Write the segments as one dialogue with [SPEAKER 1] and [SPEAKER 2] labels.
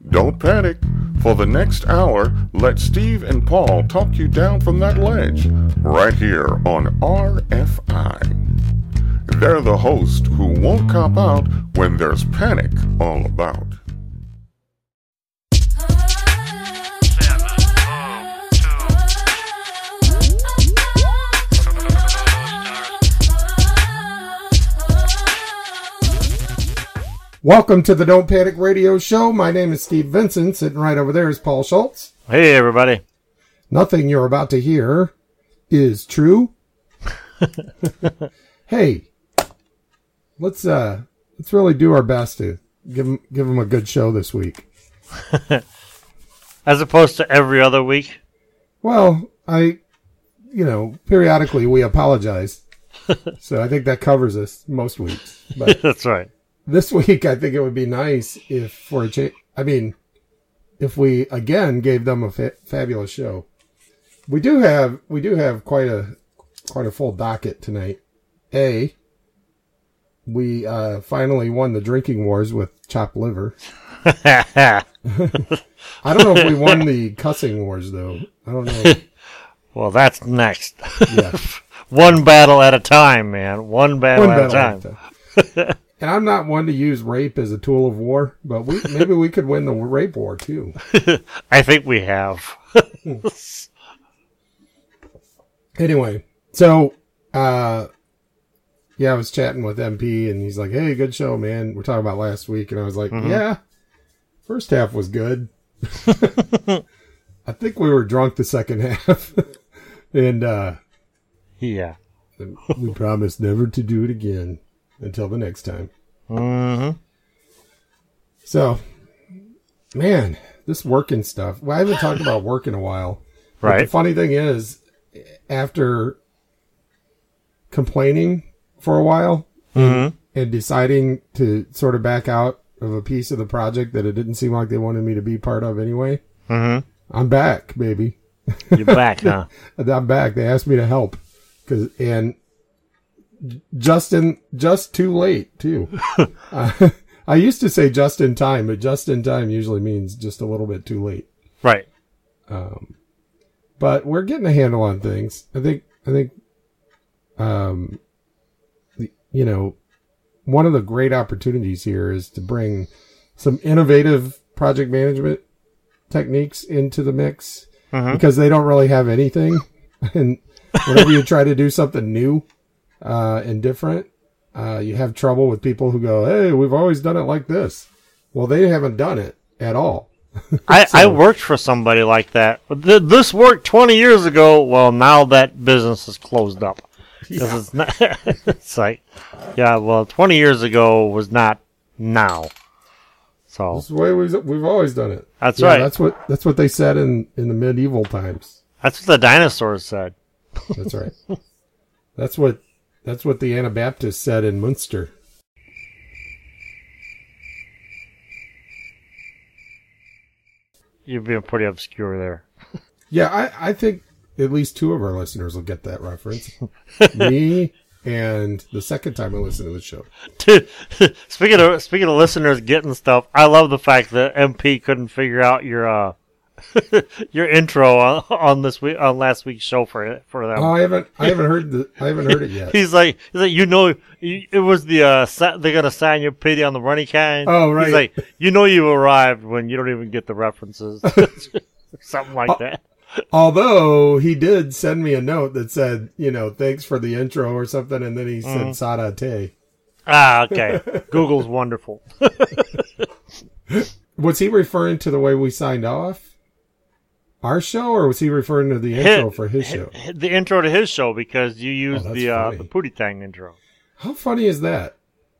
[SPEAKER 1] Don't panic. For the next hour, let Steve and Paul talk you down from that ledge, right here on RFI. They're the host who won't cop out when there's panic all about.
[SPEAKER 2] Welcome to the Don't Panic Radio Show. My name is Steve Vincent. Sitting right over there is Paul Schultz.
[SPEAKER 3] Hey, everybody.
[SPEAKER 2] Nothing you're about to hear is true. Hey, let's really do our best to give them a good show this week.
[SPEAKER 3] As opposed to every other week?
[SPEAKER 2] Well, periodically we apologize. So I think that covers us most weeks. But
[SPEAKER 3] That's right.
[SPEAKER 2] this week, I think it would be nice if we again gave them a fabulous show. We do have quite a full docket tonight. We finally won the drinking wars with chopped liver. I don't know if we won the cussing wars though. I don't know.
[SPEAKER 3] Well, that's next.
[SPEAKER 2] Yeah.
[SPEAKER 3] One battle at a time, man. One battle at a time.
[SPEAKER 2] And I'm not one to use rape as a tool of war, but maybe we could win the rape war too.
[SPEAKER 3] I think we have.
[SPEAKER 2] Anyway, so I was chatting with MP, and he's like, "Hey, good show, man." We're talking about last week, and I was like, "Yeah, first half was good." I think we were drunk the second half, and
[SPEAKER 3] yeah,
[SPEAKER 2] we promised never to do it again. Until the next time.
[SPEAKER 3] Mm-hmm.
[SPEAKER 2] So, man, this working stuff. Well, I haven't talked about work in a while.
[SPEAKER 3] Right.
[SPEAKER 2] But the funny thing is, after complaining for a while and deciding to sort of back out of a piece of the project that it didn't seem like they wanted me to be part of anyway, I'm back, baby.
[SPEAKER 3] You're back, huh?
[SPEAKER 2] I'm back. They asked me to help. Just too late too. I used to say just in time, but just in time usually means just a little bit too late.
[SPEAKER 3] Right.
[SPEAKER 2] But we're getting a handle on things. I think, one of the great opportunities here is to bring some innovative project management techniques into the mix because they don't really have anything. And whenever you try to do something new, and different, you have trouble with people who go, "Hey, we've always done it like this." Well, they haven't done it at all.
[SPEAKER 3] I worked for somebody like that. This worked 20 years ago. Well, now that business is closed up.
[SPEAKER 2] Yeah.
[SPEAKER 3] It's not, it's like, 20 years ago was not now. So
[SPEAKER 2] This is the way we've always done it.
[SPEAKER 3] That's right.
[SPEAKER 2] That's what they said in the medieval times.
[SPEAKER 3] That's what the dinosaurs said.
[SPEAKER 2] That's right. That's what the Anabaptists said in Munster.
[SPEAKER 3] You're being pretty obscure there.
[SPEAKER 2] Yeah, I think at least two of our listeners will get that reference. Me and the second time I listen to the show.
[SPEAKER 3] Dude, speaking of listeners getting stuff, I love the fact that MP couldn't figure out your intro on last week's show for them.
[SPEAKER 2] Oh, I haven't heard it yet.
[SPEAKER 3] He's like, it was they got to sign your pity on the running kind.
[SPEAKER 2] Oh, right.
[SPEAKER 3] He's like, you arrived when you don't even get the references, something like that.
[SPEAKER 2] Although he did send me a note that said, thanks for the intro or something, and then he said Sarate.
[SPEAKER 3] Ah, okay. Google's wonderful.
[SPEAKER 2] Was he referring to the way we signed off our show, or was he referring to the intro for his show?
[SPEAKER 3] The intro to his show, because you used the Pootie Tang intro.
[SPEAKER 2] How funny is that?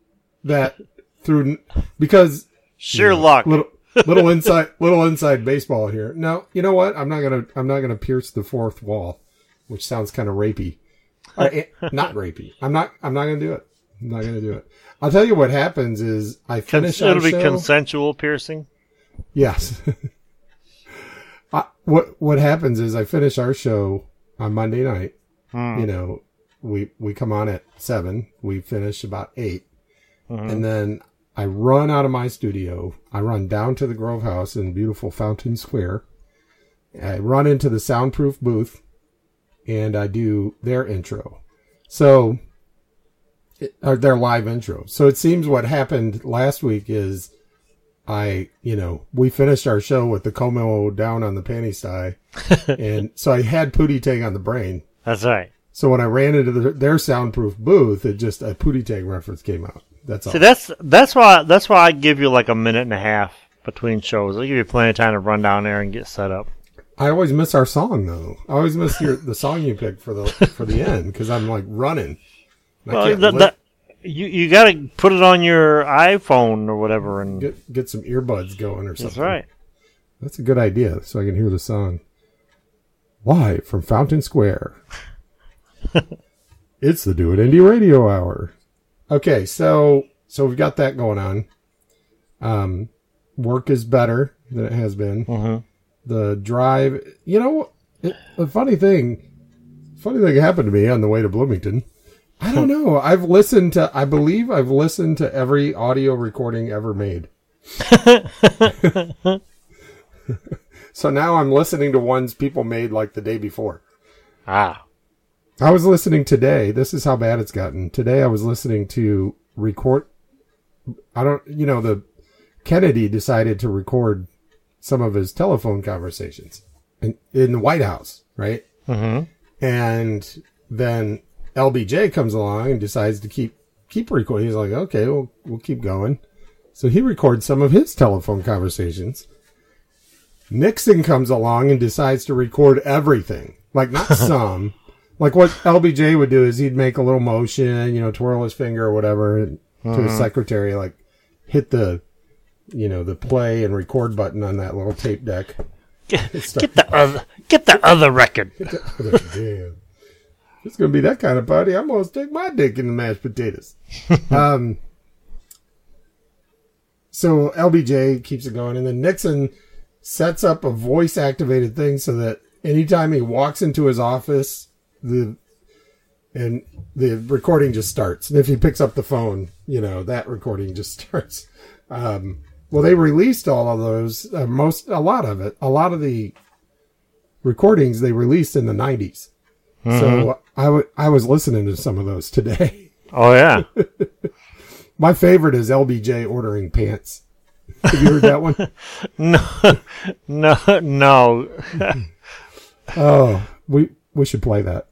[SPEAKER 2] Because
[SPEAKER 3] sheer luck.
[SPEAKER 2] Little inside baseball here. No, you know what? I'm not gonna pierce the fourth wall, which sounds kind of rapey. Not rapey. I'm not gonna do it. I'm not gonna do it. I'll tell you what happens is I finish our show.
[SPEAKER 3] It'll be consensual piercing.
[SPEAKER 2] Yes. What happens is I finish our show on Monday night. We come on at 7. We finish about 8. And then I run out of my studio. I run down to the Grove House in beautiful Fountain Square. I run into the soundproof booth, and I do their intro. So, or their live intro. So it seems what happened last week is we finished our show with the Como down on the panty sty. And so I had Pootie Tang on the brain.
[SPEAKER 3] That's right.
[SPEAKER 2] So when I ran into their soundproof booth, a Pootie Tang reference came out. That's all.
[SPEAKER 3] See, that's why I give you like a minute and a half between shows. I'll give you plenty of time to run down there and get set up.
[SPEAKER 2] I always miss our song though. I always miss the song you picked for the end because I'm like running.
[SPEAKER 3] Well, you got to put it on your iPhone or whatever and
[SPEAKER 2] get some earbuds going or something.
[SPEAKER 3] That's right.
[SPEAKER 2] That's a good idea, so I can hear the song. Live from Fountain Square. It's the Do It Indie Radio Hour. Okay, so we've got that going on. Work is better than it has been.
[SPEAKER 3] Mm-hmm.
[SPEAKER 2] The drive, the funny thing happened to me on the way to Bloomington. I don't know. I believe I've listened to every audio recording ever made. So now I'm listening to ones people made like the day before.
[SPEAKER 3] Ah.
[SPEAKER 2] I was listening today. This is how bad it's gotten. Today I was listening to record. The Kennedy decided to record some of his telephone conversations in the White House, right?
[SPEAKER 3] Mm-hmm.
[SPEAKER 2] And then LBJ comes along and decides to keep recording. He's like, okay, we'll keep going. So he records some of his telephone conversations. Nixon comes along and decides to record everything. Like, not some. Like, what LBJ would do is he'd make a little motion, twirl his finger or whatever to his secretary, like, hit the play and record button on that little tape deck.
[SPEAKER 3] Get the other record.
[SPEAKER 2] Damn. It's going to be that kind of party. I'm going to stick my dick in the mashed potatoes. So LBJ keeps it going, and then Nixon sets up a voice-activated thing so that anytime he walks into his office, the recording just starts. And if he picks up the phone, that recording just starts. Well, they released all of those, a lot of the recordings they released in the 90s. Mm-hmm. So I was listening to some of those today.
[SPEAKER 3] Oh, yeah.
[SPEAKER 2] My favorite is LBJ ordering pants. Have you heard that one?
[SPEAKER 3] No.
[SPEAKER 2] Oh, we should play that.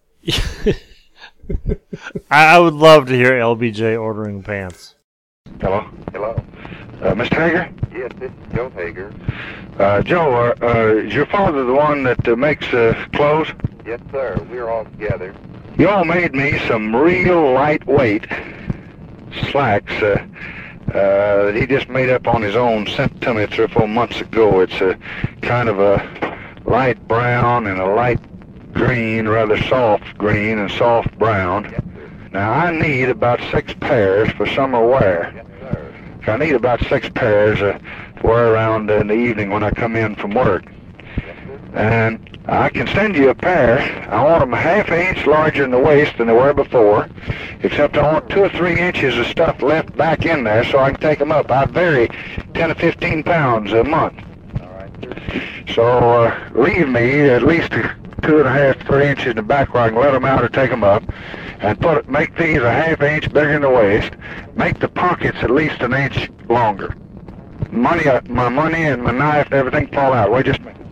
[SPEAKER 3] I would love to hear LBJ ordering pants.
[SPEAKER 4] Hello? Mr. Hager?
[SPEAKER 5] Yes, this is Joe Hager.
[SPEAKER 4] Joe, is your father the one that makes clothes?
[SPEAKER 5] Yes, sir. We're all together.
[SPEAKER 4] You all made me some real lightweight slacks that he just made up on his own, sent to me 3 or 4 months ago. It's a kind of a light brown and a light green, rather soft green and soft brown.
[SPEAKER 5] Yes, sir.
[SPEAKER 4] Now, I need about 6 pairs for summer wear.
[SPEAKER 5] Yes, sir.
[SPEAKER 4] I need about 6 pairs to wear around in the evening when I come in from work.
[SPEAKER 5] Yes, sir.
[SPEAKER 4] And I can send you a pair. I want them a ½ inch larger in the waist than they were before, except I want 2 or 3 inches of stuff left back in there so I can take them up. I vary 10 to 15 pounds a month.
[SPEAKER 5] All right, sir.
[SPEAKER 4] So leave me at least 2.5, 3 inches in the back where I can let them out or take them up, and make these a ½ inch bigger in the waist. Make the pockets at least 1 inch longer. My money and my knife and everything fall out. Wait just a minute.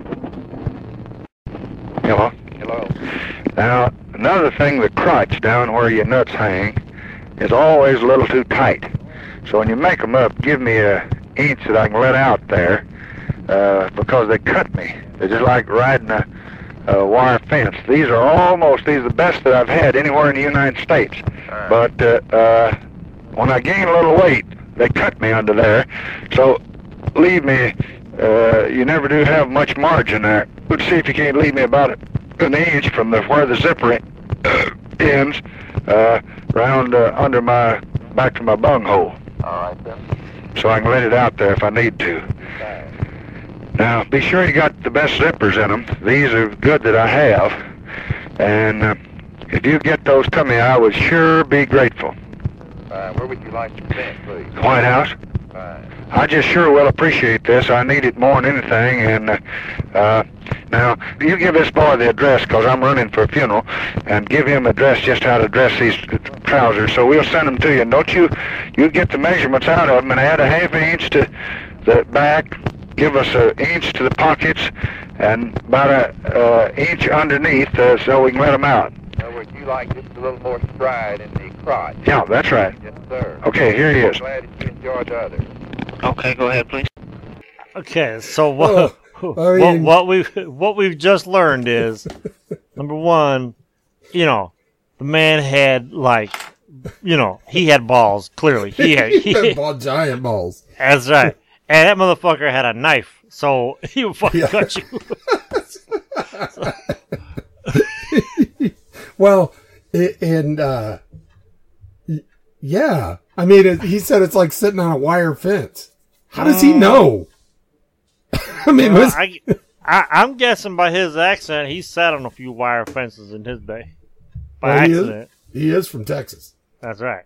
[SPEAKER 4] Hello?
[SPEAKER 5] Hello.
[SPEAKER 4] Now, another thing, the crotch down where your nuts hang is always a little too tight. So when you make them up, give me 1 inch that I can let out there, because they cut me. They're just like riding a wire fence. These are the best that I've had anywhere in the United States.
[SPEAKER 5] Right.
[SPEAKER 4] But when I gain a little weight, they cut me under there. So leave me, you never do have much margin there. Let's see if you can't leave me about 1 inch from where the zipper ends, round under my, back to my bunghole.
[SPEAKER 5] All right, then.
[SPEAKER 4] So I can let it out there if I need to.
[SPEAKER 5] Okay.
[SPEAKER 4] Now, be sure you got the best zippers in them. These are good that I have. And if you get those to me, I would sure be grateful.
[SPEAKER 5] Where would you like to vent, please?
[SPEAKER 4] White House.
[SPEAKER 5] Fine.
[SPEAKER 4] I just sure will appreciate this. I need it more than anything. And now, you give this boy the address, because I'm running for a funeral, and give him address just how to dress these trousers. So we'll send them to you. And don't you get the measurements out of them and add a half inch to the back, give us an inch to the pockets, and about an inch underneath so we can let them out.
[SPEAKER 5] Now, would you like just a little more stride in the crotch?
[SPEAKER 4] Yeah, that's right.
[SPEAKER 5] Yes, sir.
[SPEAKER 4] Okay, here he is.
[SPEAKER 5] Glad that you enjoyed the other.
[SPEAKER 4] Okay, go ahead, please.
[SPEAKER 3] Okay, so what
[SPEAKER 2] I mean-
[SPEAKER 3] what we've just learned is, number one, the man had he had balls. Clearly, he had
[SPEAKER 2] giant balls.
[SPEAKER 3] That's right, and that motherfucker had a knife, so he would fucking cut you.
[SPEAKER 2] Well, yeah. I mean, he said it's like sitting on a wire fence. How does he know? I mean,
[SPEAKER 3] I'm guessing by his accent, he sat on a few wire fences in his day. By accident.
[SPEAKER 2] He is from Texas.
[SPEAKER 3] That's right.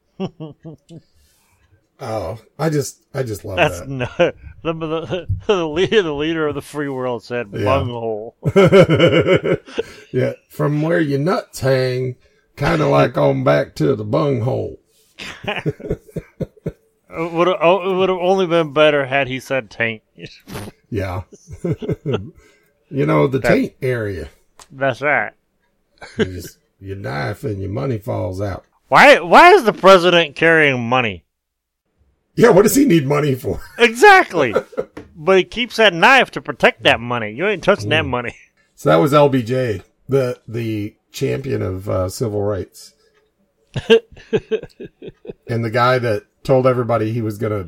[SPEAKER 2] Oh, I just love
[SPEAKER 3] That's
[SPEAKER 2] that.
[SPEAKER 3] the leader of the free world said bunghole.
[SPEAKER 2] Yeah, from where your nuts hang, kind of like on back to the bunghole.
[SPEAKER 3] It would have only been better had he said taint.
[SPEAKER 2] Yeah. The taint area.
[SPEAKER 3] That's right.
[SPEAKER 2] You knife and your money falls out.
[SPEAKER 3] Why is the president carrying money?
[SPEAKER 2] Yeah, what does he need money for?
[SPEAKER 3] Exactly. But he keeps that knife to protect that money. You ain't touching that money.
[SPEAKER 2] So that was LBJ, the champion of civil rights. And the guy that told everybody he was gonna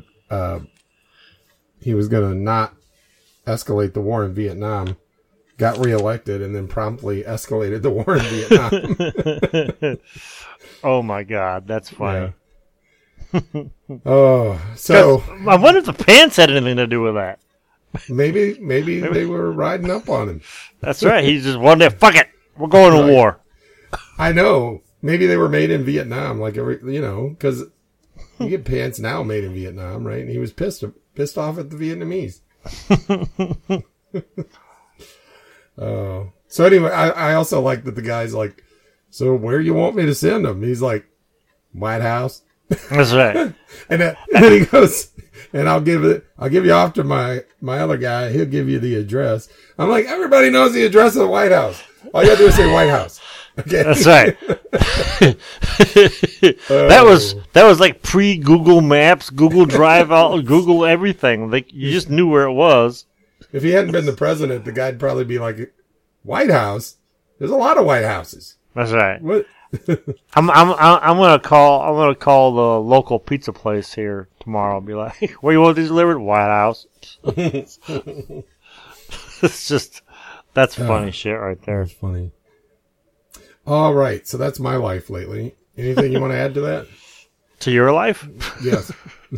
[SPEAKER 2] not escalate the war in Vietnam got reelected and then promptly escalated the war in Vietnam.
[SPEAKER 3] Oh my God, that's funny.
[SPEAKER 2] Yeah. Oh, so
[SPEAKER 3] I wonder if the pants had anything to do with that.
[SPEAKER 2] maybe they were riding up on him.
[SPEAKER 3] That's right. He just wanted to, fuck it, we're going to war.
[SPEAKER 2] I know. Maybe they were made in Vietnam, because you get pants now made in Vietnam, right? And he was pissed off at the Vietnamese. Oh, so anyway, I also like that the guy's like, so where you want me to send him? He's like, White House.
[SPEAKER 3] That's right.
[SPEAKER 2] And then he goes, and I'll give you off to my other guy. He'll give you the address. I'm like, everybody knows the address of the White House. All you gotta do is say White House. Okay.
[SPEAKER 3] That's right. That was like pre-Google Maps, Google Drive, Google everything. Like you just knew where it was.
[SPEAKER 2] If he hadn't been the president, the guy'd probably be like, White House? There's a lot of White Houses.
[SPEAKER 3] That's right.
[SPEAKER 2] What?
[SPEAKER 3] I'm gonna call the local pizza place here tomorrow. I'll be like, where you want these delivered? White House. It's just that's funny shit right there.
[SPEAKER 2] That's funny. All right, so that's my life lately. Anything you want to add to that?
[SPEAKER 3] To your life?
[SPEAKER 2] Yes.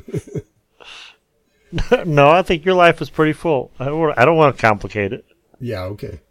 [SPEAKER 3] No, I think your life is pretty full. I don't want to complicate it.
[SPEAKER 2] Yeah, okay.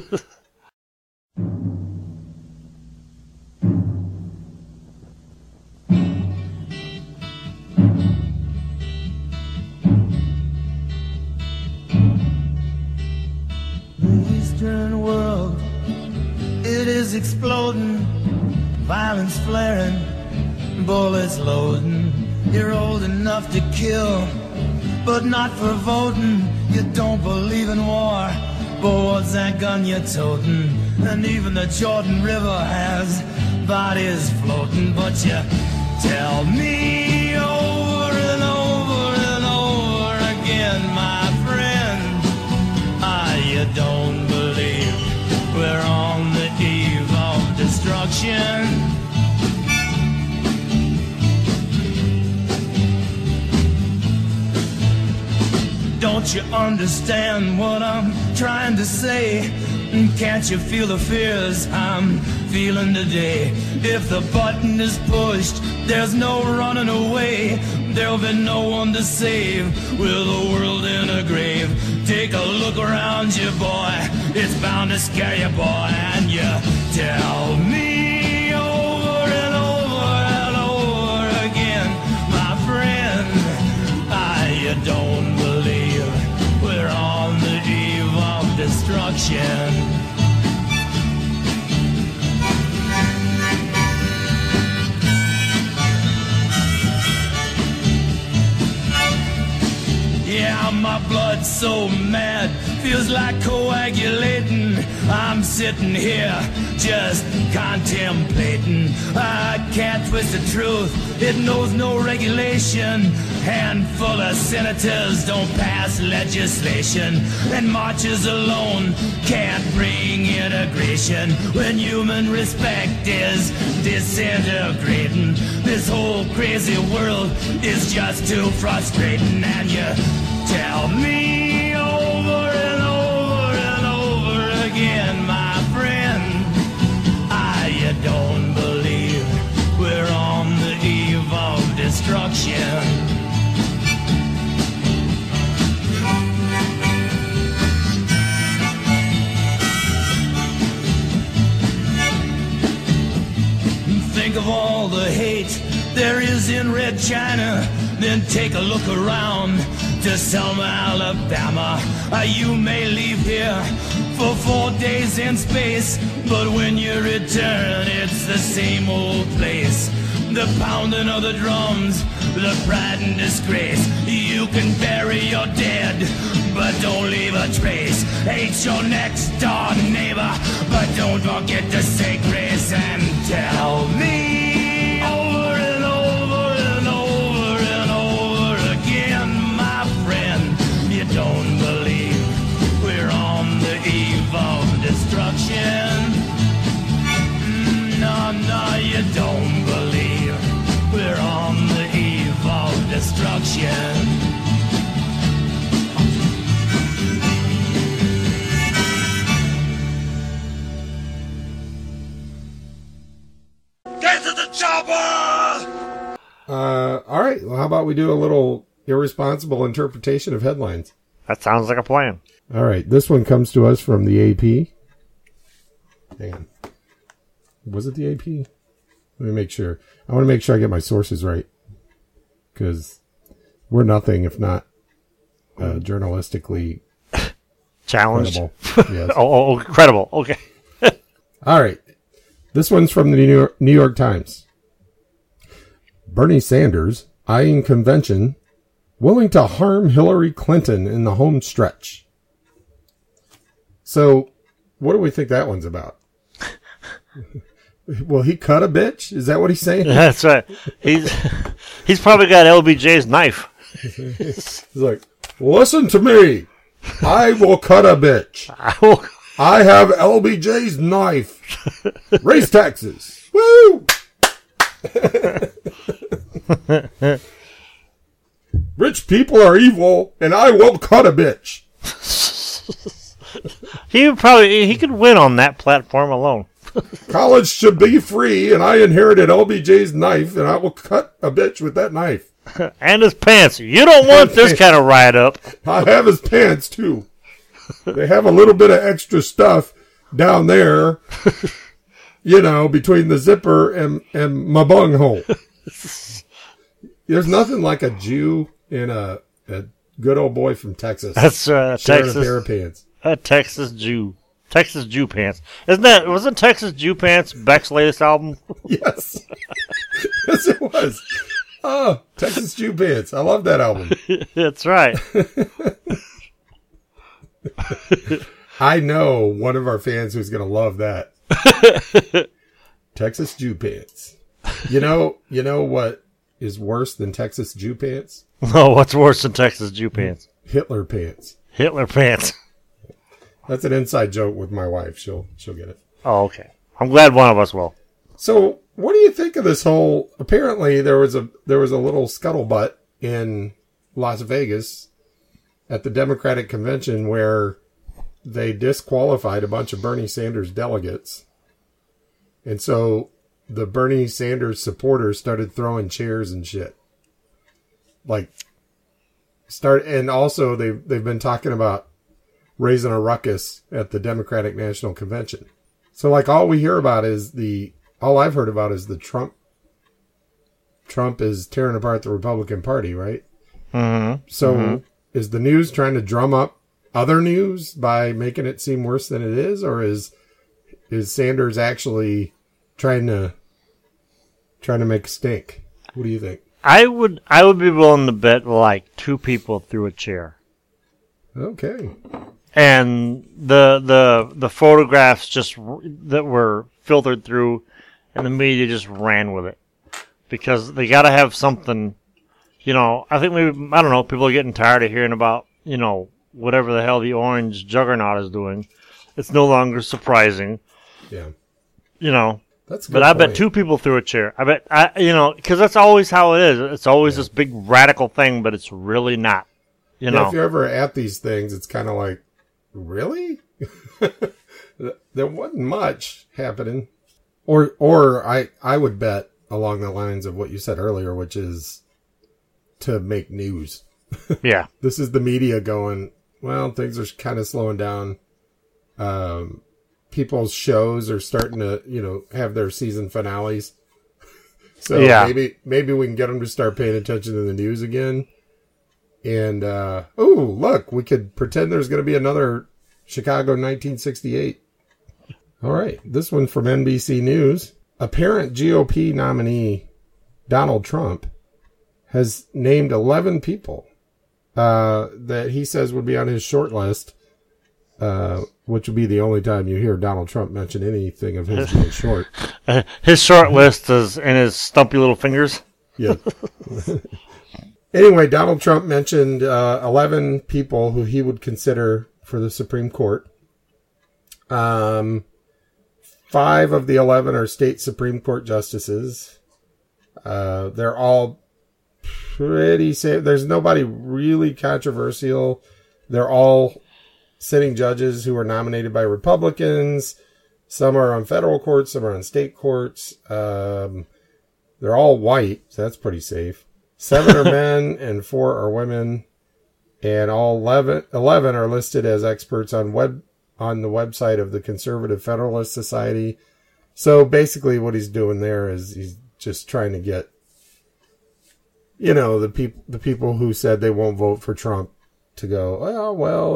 [SPEAKER 6] The Eastern world, it is exploding, violence flaring, bullets loading. You're old enough to kill, but not for voting. You don't believe in war, but what's that gun you're toting? And even the Jordan River has bodies floating. But you tell me over and over and over again, my friend, you don't believe we're on the eve of destruction. Don't you understand what I'm trying to say? Can't you feel the fears I'm feeling today? If the button is pushed, there's no running away. There'll be no one to save with the world in a grave. Take a look around you, boy. It's bound to scare you, boy. And you tell me over and over and over destruction. Yeah, my blood's so mad, feels like coagulating. I'm sitting here just contemplating. I can't twist the truth, it knows no regulation. Handful of senators don't pass legislation, and marches alone can't bring integration. When human respect is disintegrating, this whole crazy world is just too frustrating. And you tell me over and over and over again, my friend, you don't believe we're on the eve of destruction. Think of all the hate there is in Red China, then take a look around to Selma, Alabama. You may leave here for 4 days in space, but when you return, it's the same old place. The pounding of the drums, the pride and disgrace. You can bury your dead, but don't leave a trace. Hate your next door neighbor, but don't forget to say grace. And tell me over and over and over and over again, my friend, you don't believe we're on the eve of destruction. No, you don't believe we're on the eve of destruction.
[SPEAKER 7] Get to the chopper!
[SPEAKER 2] All right. Well, how about we do a little irresponsible interpretation of headlines?
[SPEAKER 3] That sounds like a plan.
[SPEAKER 2] All right. This one comes to us from the AP. Hang on. Was it the AP? Let me make sure. I want to make sure I get my sources right. Because we're nothing if not journalistically
[SPEAKER 3] challenged.
[SPEAKER 2] Credible. Yes.
[SPEAKER 3] Oh, credible. Okay.
[SPEAKER 2] All right. This one's from the New York Times. Bernie Sanders eyeing convention, willing to harm Hillary Clinton in the home stretch. So, what do we think that one's about? Will he cut a bitch? Is that what he's saying?
[SPEAKER 3] That's right. He's probably got LBJ's knife.
[SPEAKER 2] He's like, listen to me. I will cut a bitch. I have LBJ's knife. Raise taxes. Woo! Rich people are evil, and I will cut a bitch.
[SPEAKER 3] He could win on that platform alone.
[SPEAKER 2] College should be free, and I inherited LBJ's knife, and I will cut a bitch with that knife.
[SPEAKER 3] And his pants. You don't want this kind of write up.
[SPEAKER 2] I have his pants, too. They have a little bit of extra stuff down there, you know, between the zipper and my bunghole. There's nothing like a Jew in a good old boy from Texas.
[SPEAKER 3] That's Texas.
[SPEAKER 2] A pair of pants.
[SPEAKER 3] A Texas Jew. Texas Jew Pants. Wasn't Texas Jew Pants Beck's latest album?
[SPEAKER 2] Yes. Yes, it was. Oh, Texas Jew Pants. I love that album.
[SPEAKER 3] That's right.
[SPEAKER 2] I know one of our fans who's going to love that. Texas Jew Pants. You know what is worse than Texas Jew Pants?
[SPEAKER 3] No, what's worse than Texas Jew Pants?
[SPEAKER 2] Hitler Pants.
[SPEAKER 3] Hitler Pants.
[SPEAKER 2] That's an inside joke with my wife. She'll get it.
[SPEAKER 3] Oh, okay. I'm glad one of us will.
[SPEAKER 2] So, what do you think of this whole? Apparently, there was a little scuttlebutt in Las Vegas at the Democratic convention where they disqualified a bunch of Bernie Sanders delegates, and so the Bernie Sanders supporters started throwing chairs and shit. And also they've been talking about raising a ruckus at the Democratic National Convention. So all I've heard about is the Trump is tearing apart the Republican Party, right?
[SPEAKER 3] Mm-hmm.
[SPEAKER 2] So is the news trying to drum up other news by making it seem worse than it is, or is Sanders actually trying to make a stink? What do you think?
[SPEAKER 3] I would be willing to bet like 2 people threw a chair.
[SPEAKER 2] Okay.
[SPEAKER 3] And the photographs that were filtered through, and the media just ran with it because they got to have something. I think I don't know. People are getting tired of hearing about whatever the hell the orange juggernaut is doing. It's no longer surprising.
[SPEAKER 2] Yeah. That's a good
[SPEAKER 3] but I bet
[SPEAKER 2] point.
[SPEAKER 3] 2 people threw a chair. I bet because that's always how it is. It's always this big radical thing, but it's really not.
[SPEAKER 2] Yeah, if you're ever at these things, it's kind of like, really? There wasn't much happening. Or I would bet along the lines of what you said earlier, which is to make news.
[SPEAKER 3] Yeah.
[SPEAKER 2] This is the media going, well, things are kind of slowing down. People's shows are starting to, have their season finales. So maybe we can get them to start paying attention to the news again. And, look, we could pretend there's going to be another Chicago 1968. All right. This one from NBC News. Apparent GOP nominee Donald Trump has named 11 people that he says would be on his short list, which would be the only time you hear Donald Trump mention anything of his being short.
[SPEAKER 3] His short list is in his stumpy little fingers.
[SPEAKER 2] Yeah. Anyway, Donald Trump mentioned 11 people who he would consider for the Supreme Court. 5 of the 11 are state Supreme Court justices. They're all pretty safe. There's nobody really controversial. They're all sitting judges who are nominated by Republicans. Some are on federal courts, some are on state courts. They're all white, so that's pretty safe. 7 are men and 4 are women, and all 11 are listed as experts on the website of the Conservative Federalist Society. So basically what he's doing there is he's just trying to get, the people who said they won't vote for Trump to go, oh, well,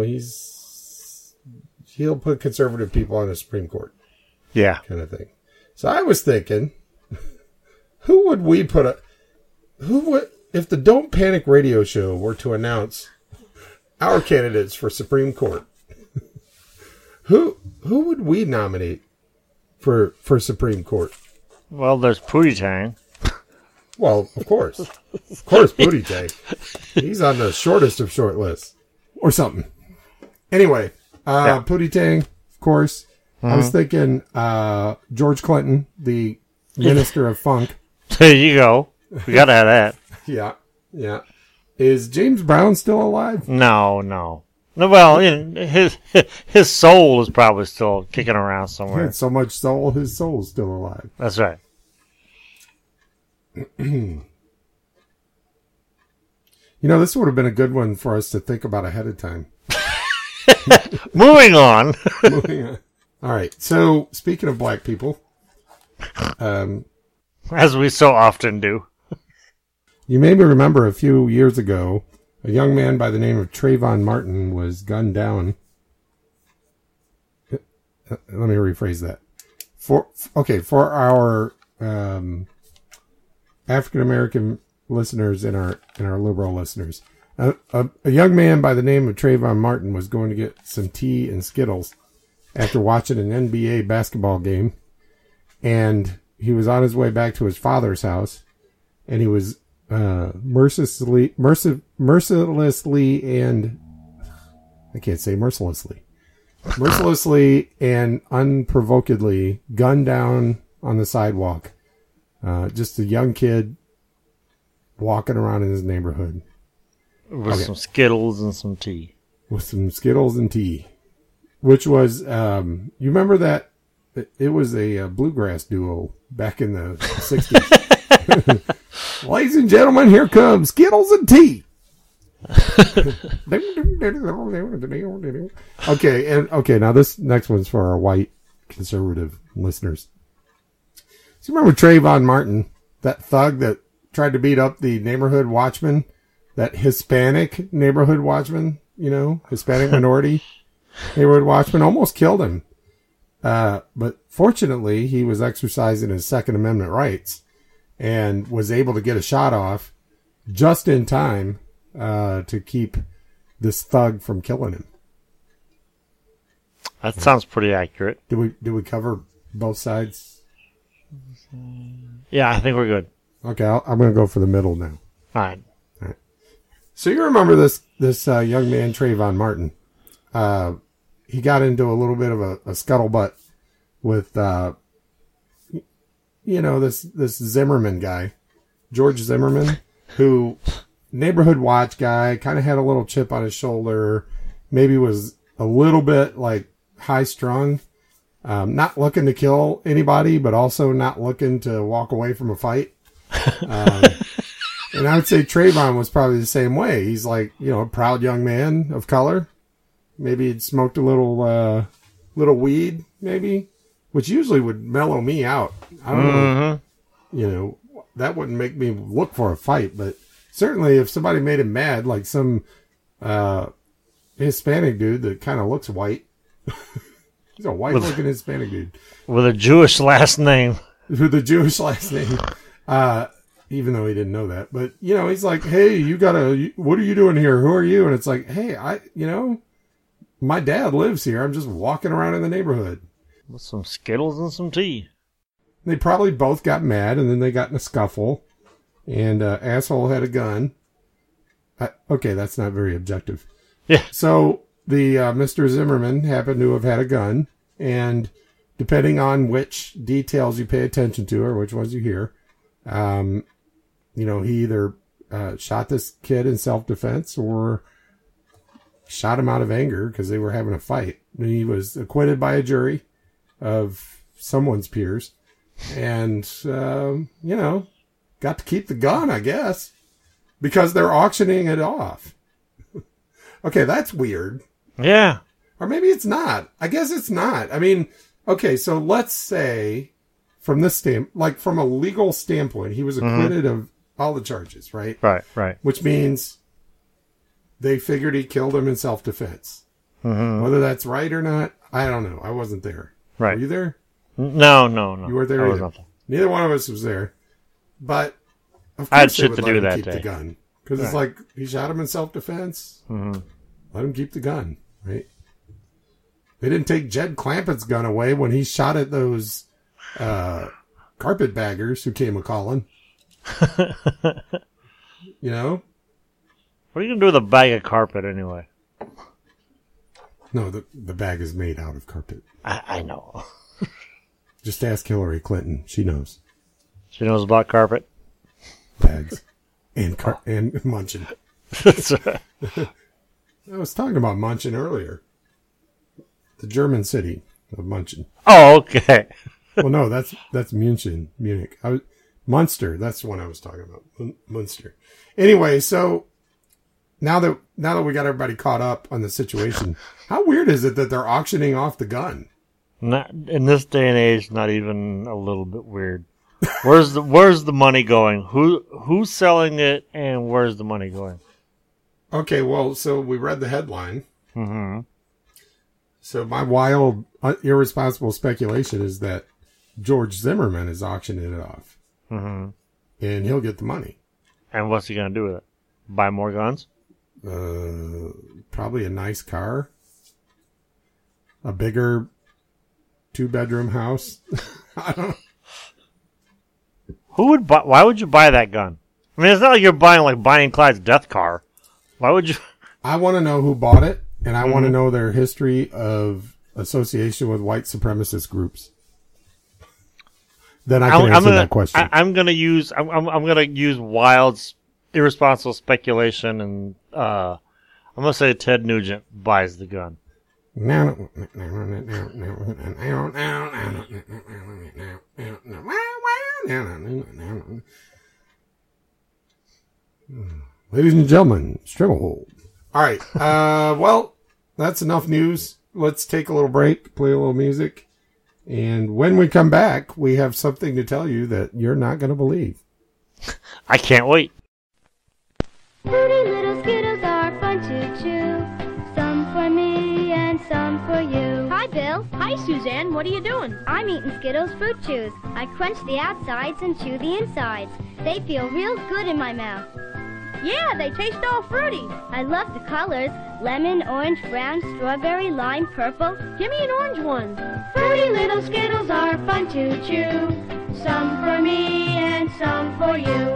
[SPEAKER 2] he'll put conservative people on the Supreme Court.
[SPEAKER 3] Yeah.
[SPEAKER 2] Kind of thing. So I was thinking, who would we put if the Don't Panic radio show were to announce our candidates for Supreme Court, who would we nominate for Supreme Court?
[SPEAKER 3] Well, there's Pootie Tang.
[SPEAKER 2] Well, of course, Pootie Tang. He's on the shortest of short lists, or something. Anyway, Pootie Tang, of course. Mm-hmm. I was thinking George Clinton, the Minister of Funk.
[SPEAKER 3] There you go. We gotta have that.
[SPEAKER 2] Yeah. Is James Brown still alive?
[SPEAKER 3] No. Well, his soul is probably still kicking around somewhere.
[SPEAKER 2] He had so much soul, his soul's still alive.
[SPEAKER 3] That's right.
[SPEAKER 2] This would have been a good one for us to think about ahead of time.
[SPEAKER 3] Moving on.
[SPEAKER 2] All right. So, speaking of black people,
[SPEAKER 3] as we so often do,
[SPEAKER 2] you maybe remember a few years ago, a young man by the name of Trayvon Martin was gunned down. Let me rephrase that. For our African American listeners and our liberal listeners, a young man by the name of Trayvon Martin was going to get some tea and Skittles after watching an NBA basketball game, and he was on his way back to his father's house, and he was mercilessly and unprovokedly gunned down on the sidewalk. Just a young kid walking around in his neighborhood.
[SPEAKER 3] With some Skittles and some tea.
[SPEAKER 2] Which was, you remember that? It was a bluegrass duo back in the 60s. Ladies and gentlemen, here comes Skittles and tea. Okay, now this next one's for our white conservative listeners. So you remember Trayvon Martin, that thug that tried to beat up the neighborhood watchman, that Hispanic neighborhood watchman, Hispanic minority neighborhood watchman, almost killed him. But fortunately, he was exercising his Second Amendment rights and was able to get a shot off just in time to keep this thug from killing him.
[SPEAKER 3] That sounds pretty accurate.
[SPEAKER 2] Did we cover both sides?
[SPEAKER 3] Yeah, I think we're good.
[SPEAKER 2] Okay, I'm going to go for the middle now.
[SPEAKER 3] All right.
[SPEAKER 2] So you remember this young man, Trayvon Martin. He got into a little bit of a scuttlebutt with, this Zimmerman guy, George Zimmerman, who neighborhood watch guy, kind of had a little chip on his shoulder, maybe was a little bit like high strung, not looking to kill anybody, but also not looking to walk away from a fight. And I would say Trayvon was probably the same way. He's like, a proud young man of color. Maybe he'd smoked a little weed, maybe, which usually would mellow me out. I don't know. That wouldn't make me look for a fight, but certainly if somebody made him mad, like some Hispanic dude that kind of looks white. He's a white-looking Hispanic dude.
[SPEAKER 3] With a Jewish last name.
[SPEAKER 2] With a Jewish last name. Even though he didn't know that. But, he's like, hey, what are you doing here? Who are you? And it's like, hey, my dad lives here. I'm just walking around in the neighborhood.
[SPEAKER 3] With some Skittles and some tea.
[SPEAKER 2] They probably both got mad, and then they got in a scuffle. And asshole had a gun. Okay, that's not very objective.
[SPEAKER 3] Yeah.
[SPEAKER 2] So the Mr. Zimmerman happened to have had a gun. And depending on which details you pay attention to or which ones you hear, he either shot this kid in self-defense or shot him out of anger because they were having a fight. And he was acquitted by a jury of someone's peers and, got to keep the gun, I guess, because they're auctioning it off. Okay, that's weird.
[SPEAKER 3] Yeah.
[SPEAKER 2] Or maybe it's not. I guess it's not. I mean, okay, so let's say from this from a legal standpoint, he was acquitted of all the charges, right?
[SPEAKER 3] Right.
[SPEAKER 2] Which means they figured he killed him in self-defense. Mm-hmm. Whether that's right or not, I don't know. I wasn't there.
[SPEAKER 3] Right.
[SPEAKER 2] Were you there?
[SPEAKER 3] No.
[SPEAKER 2] You weren't there either. Neither one of us was there. But of course
[SPEAKER 3] I had
[SPEAKER 2] they
[SPEAKER 3] shit
[SPEAKER 2] would
[SPEAKER 3] to
[SPEAKER 2] let
[SPEAKER 3] do
[SPEAKER 2] him
[SPEAKER 3] that
[SPEAKER 2] keep
[SPEAKER 3] day.
[SPEAKER 2] the gun. Because it's like, he shot him in self-defense. Mm-hmm. Let him keep the gun, right? They didn't take Jed Clampett's gun away when he shot at those carpetbaggers who came a-calling.
[SPEAKER 3] What are you going to do with a bag of carpet anyway?
[SPEAKER 2] No, the bag is made out of carpet.
[SPEAKER 3] I know.
[SPEAKER 2] Just ask Hillary Clinton. She knows.
[SPEAKER 3] She knows about carpet?
[SPEAKER 2] Bags. And munching.
[SPEAKER 3] That's right.
[SPEAKER 2] I was talking about Munchen earlier. The German city of Munchen.
[SPEAKER 3] Oh, okay.
[SPEAKER 2] Well, no, that's Munich. Munster, that's the one I was talking about. Munster. Anyway, so now that we got everybody caught up on the situation, how weird is it that they're auctioning off the gun?
[SPEAKER 3] Not in this day and age, not even a little bit weird. Where's the money going? Who's selling it, and where's the money going?
[SPEAKER 2] Okay, well, so we read the headline.
[SPEAKER 3] Mm-hmm.
[SPEAKER 2] So my wild, irresponsible speculation is that George Zimmerman is auctioning it off.
[SPEAKER 3] Mm-hmm.
[SPEAKER 2] And he'll get the money.
[SPEAKER 3] And what's he going to do with it? Buy more guns?
[SPEAKER 2] Probably a nice car. A bigger 2-bedroom house. I don't know.
[SPEAKER 3] Why would you buy that gun? I mean, it's not like you're buying Bonnie and Clyde's death car. Why would you?
[SPEAKER 2] I want to know who bought it, and I want to know their history of association with white supremacist groups. Then I can answer that question.
[SPEAKER 3] I'm gonna use Wild's irresponsible speculation, and I'm gonna say Ted Nugent buys the gun.
[SPEAKER 2] Ladies and gentlemen, Stranglehold. All right. Well, that's enough news. Let's take a little break, play a little music. And when we come back, we have something to tell you that you're not going to believe.
[SPEAKER 3] I can't wait.
[SPEAKER 8] Fruity little Skittles are fun to chew. me and some for you.
[SPEAKER 9] Hi, Bill. Hi, Suzanne. What are you doing?
[SPEAKER 8] I'm eating Skittles Fruit Chews. I crunch the outsides and chew the insides. They feel real good in my mouth.
[SPEAKER 9] Yeah, they taste all fruity.
[SPEAKER 8] I love the colors. Lemon, orange, brown, strawberry, lime, purple.
[SPEAKER 9] Give me an orange one.
[SPEAKER 8] Fruity little Skittles are fun to chew. Some for me and some for you.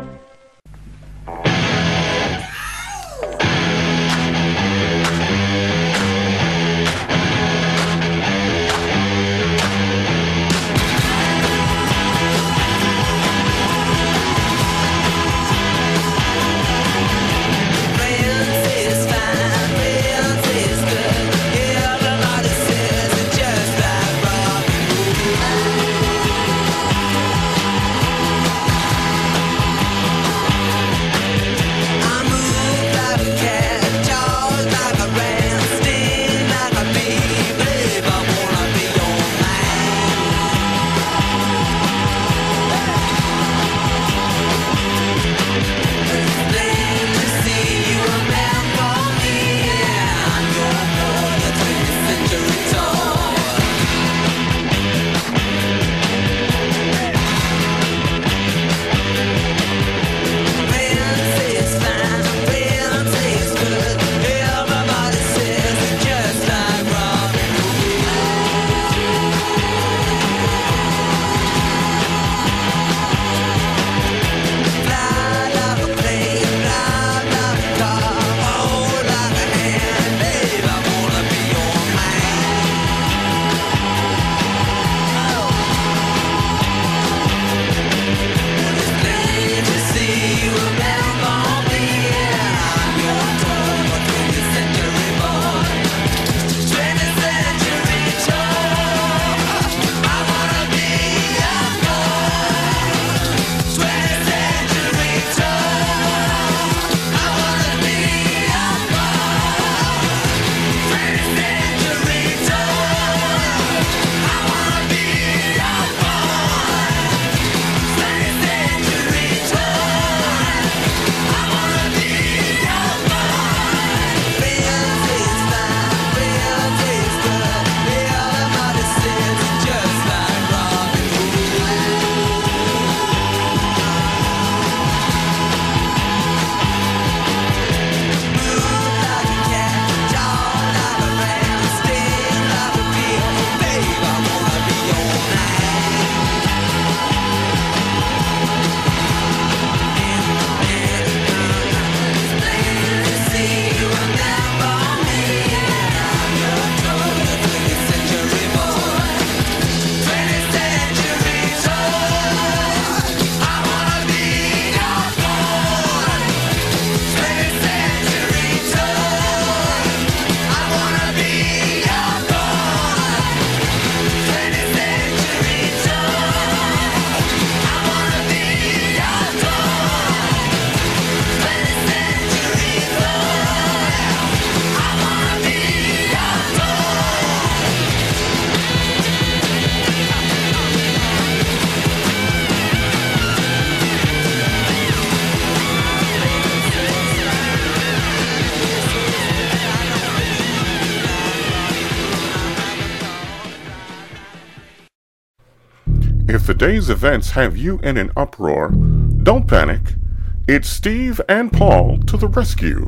[SPEAKER 1] If the day's events have you in an uproar, don't panic. It's Steve and Paul to the rescue.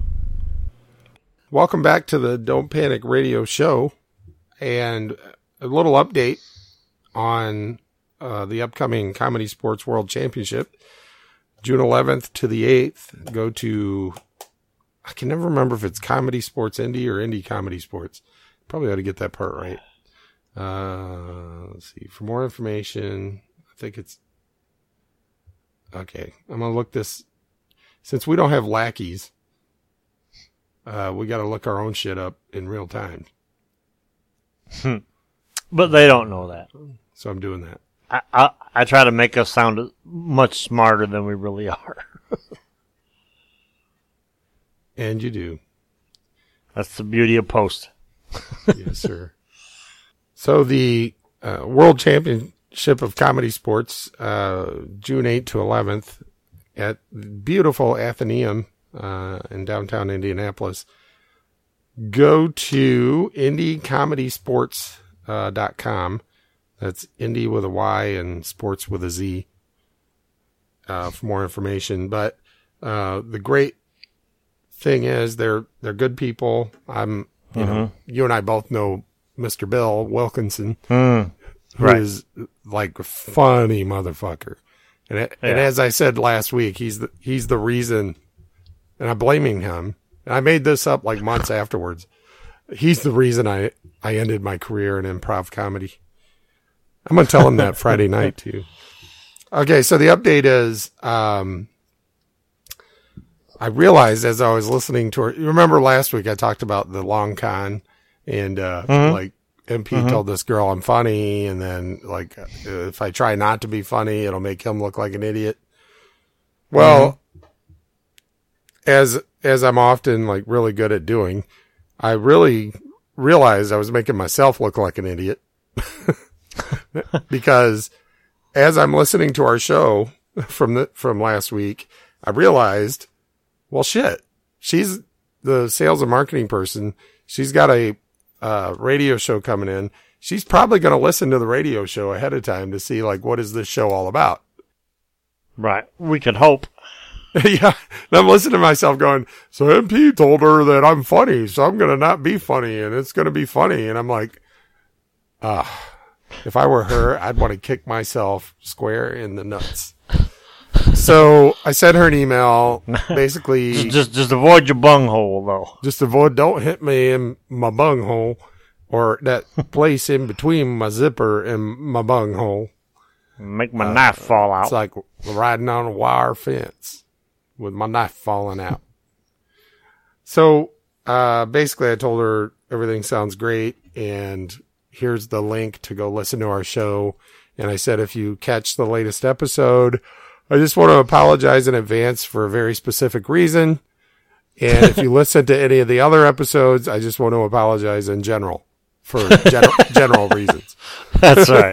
[SPEAKER 2] Welcome back to the Don't Panic Radio Show, and a little update on the upcoming Comedy Sports World Championship. June 11th to the 8th, go to, I can never remember if it's Comedy Sports Indie or Indie Comedy Sports. Probably ought to get that part right. Let's see. For more information, I think it's, okay, I'm going to look this, since we don't have lackeys, we got to look our own shit up in real time.
[SPEAKER 3] But they don't know that.
[SPEAKER 2] So I'm doing that.
[SPEAKER 3] I try to make us sound much smarter than we really are.
[SPEAKER 2] And you do.
[SPEAKER 3] That's the beauty of post.
[SPEAKER 2] Yes, sir. So the World Championship of Comedy Sports, June 8th to 11th at beautiful Athenaeum in downtown Indianapolis. go to indiecomedysports.com. That's indie with a Y and sports with a Z for more information. But the great thing is they're good people. You know, you and I both know Mr. Bill Wilkinson, who is like a funny motherfucker. And as I said last week, he's the reason, and I'm blaming him. And I made this up like months afterwards. He's the reason I ended my career in improv comedy. I'm going to tell him that Friday night too. Okay. So the update is, I realized as I was listening to her, you remember last week I talked about the long con and, like MP told this girl I'm funny. And then like, if I try not to be funny, it'll make him look like an idiot. Well, as I'm often like really good at doing, I really realized I was making myself look like an idiot because as I'm listening to our show from last week, I realized, well, shit, she's the sales and marketing person. She's got a radio show coming in. She's probably going to listen to the radio show ahead of time to see like, what is this show all about?
[SPEAKER 3] Right. We could hope.
[SPEAKER 2] Yeah. And I'm listening to myself going, so MP told her that I'm funny, so I'm going to not be funny and it's going to be funny. And I'm like, if I were her, I'd want to kick myself square in the nuts. So I sent her an email, basically.
[SPEAKER 3] just avoid your bunghole, though.
[SPEAKER 2] Don't hit me in my bunghole or that place in between my zipper and my bunghole.
[SPEAKER 3] Make my knife fall out.
[SPEAKER 2] It's like riding on a wire fence with my knife falling out. So, basically I told her everything sounds great and here's the link to go listen to our show. And I said, if you catch the latest episode, I just want to apologize in advance for a very specific reason. And if you listen to any of the other episodes, I just want to apologize in general for general reasons.
[SPEAKER 3] That's right.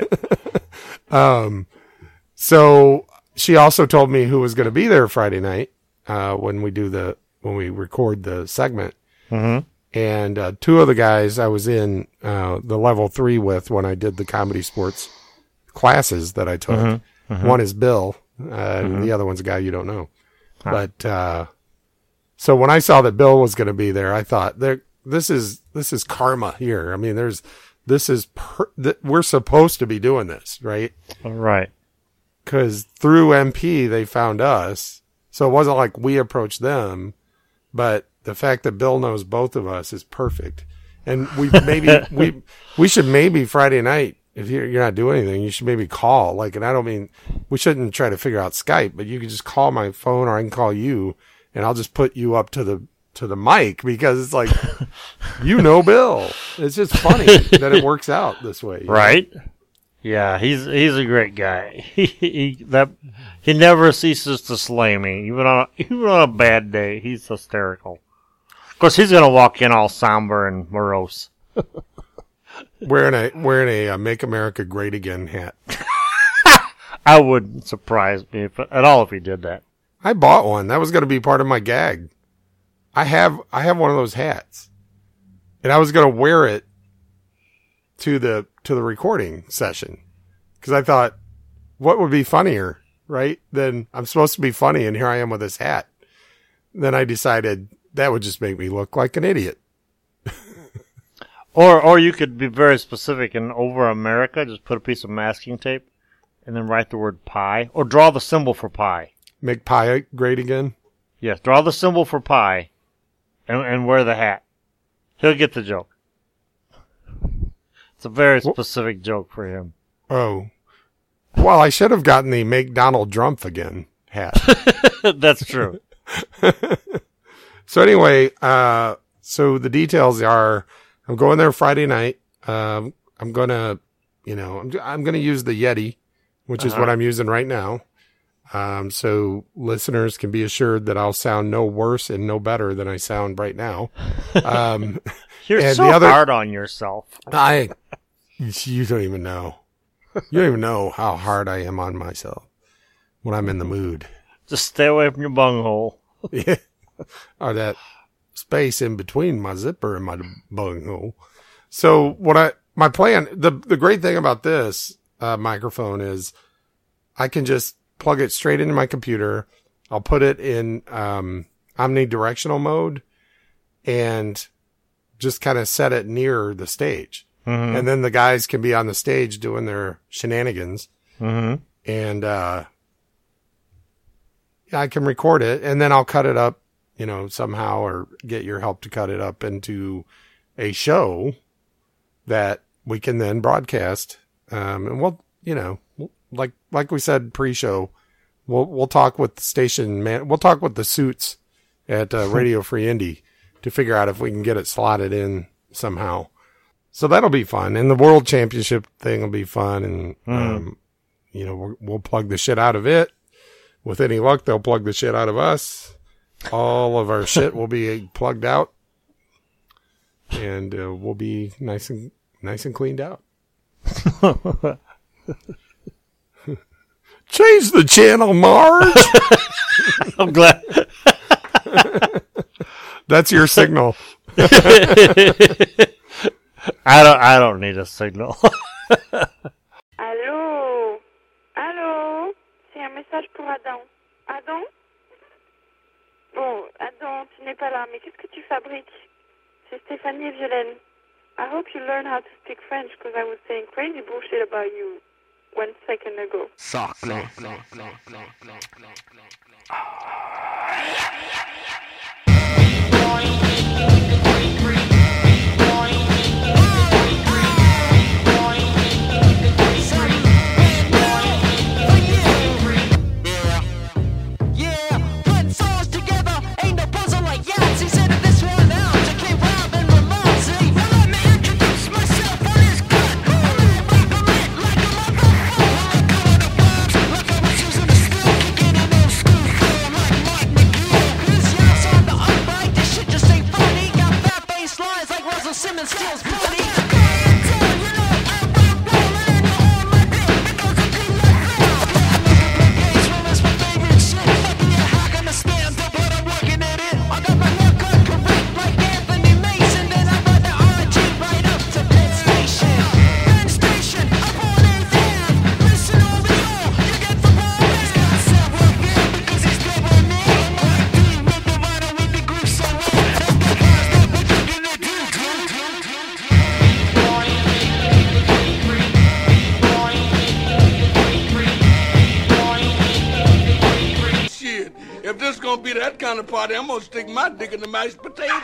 [SPEAKER 2] So she also told me who was going to be there Friday night, when we record the segment. And, two of the guys I was in, the level 3 with when I did the comedy sports classes that I took. One is Bill, and the other one's a guy you don't know. But, so when I saw that Bill was going to be there, I thought this is karma here. I mean, we're supposed to be doing this, right?
[SPEAKER 3] Right.
[SPEAKER 2] Because through MP, they found us. So it wasn't like we approached them, but the fact that Bill knows both of us is perfect. And we should maybe Friday night, if you're not doing anything, you should maybe call. Like, and I don't mean, we shouldn't try to figure out Skype, but you can just call my phone or I can call you and I'll just put you up to the mic because it's like, you know, Bill. It's just funny that it works out this way.
[SPEAKER 3] Right. Know? Yeah, he's a great guy. He never ceases to slay me, even on a bad day. He's hysterical. Of course, he's gonna walk in all somber and morose,
[SPEAKER 2] wearing a "Make America Great Again" hat.
[SPEAKER 3] I wouldn't surprise me at all if he did that.
[SPEAKER 2] I bought one. That was going to be part of my gag. I have one of those hats, and I was going to wear it to the recording session because I thought, what would be funnier, right? Then I'm supposed to be funny, and here I am with this hat. Then I decided that would just make me look like an idiot.
[SPEAKER 3] Or you could be very specific and over America, just put a piece of masking tape and then write the word pie, or draw the symbol for pie.
[SPEAKER 2] Make pie great again?
[SPEAKER 3] Yes, draw the symbol for pie and wear the hat. He'll get the joke. It's a very specific joke for him.
[SPEAKER 2] Oh. Well, I should have gotten the Make Donald Trump Again hat.
[SPEAKER 3] That's true.
[SPEAKER 2] So anyway, so the details are, I'm going there Friday night. I'm going to use the Yeti, which is what I'm using right now. So listeners can be assured that I'll sound no worse and no better than I sound right now.
[SPEAKER 3] You're so hard on yourself.
[SPEAKER 2] You don't even know. You don't even know how hard I am on myself when I'm in the mood.
[SPEAKER 3] Just stay away from your bunghole.
[SPEAKER 2] Yeah. Or that space in between my zipper and my bunghole. So my plan, the great thing about this microphone is I can just plug it straight into my computer. I'll put it in omnidirectional mode and just kind of set it near the stage. Mm-hmm. And then the guys can be on the stage doing their shenanigans. Mm-hmm. And I can record it, and then I'll cut it up, somehow, or get your help to cut it up into a show that we can then broadcast. And we'll, like we said pre-show, we'll talk with the station man. We'll talk with the suits at Radio Free Indy to figure out if we can get it slotted in somehow. So that'll be fun, and the World Championship thing will be fun, and we'll plug the shit out of it. With any luck, they'll plug the shit out of us. All of our shit will be plugged out, and we'll be nice and cleaned out. Change the channel, Marge.
[SPEAKER 3] I'm glad.
[SPEAKER 2] That's your signal.
[SPEAKER 3] I don't need a signal.
[SPEAKER 10] Allô? Allô? C'est un message pour Adam. Adam? Bon, Adam, tu n'es pas là, mais qu'est-ce que tu fabriques? C'est Stéphanie et Violaine. I hope you learn how to speak French, because I was saying crazy bullshit about you 1 second ago.
[SPEAKER 6] Sacré.
[SPEAKER 11] Simmons skills, buddy.
[SPEAKER 7] If this gonna be that kind of party, I'm gonna stick my dick in the mashed potatoes.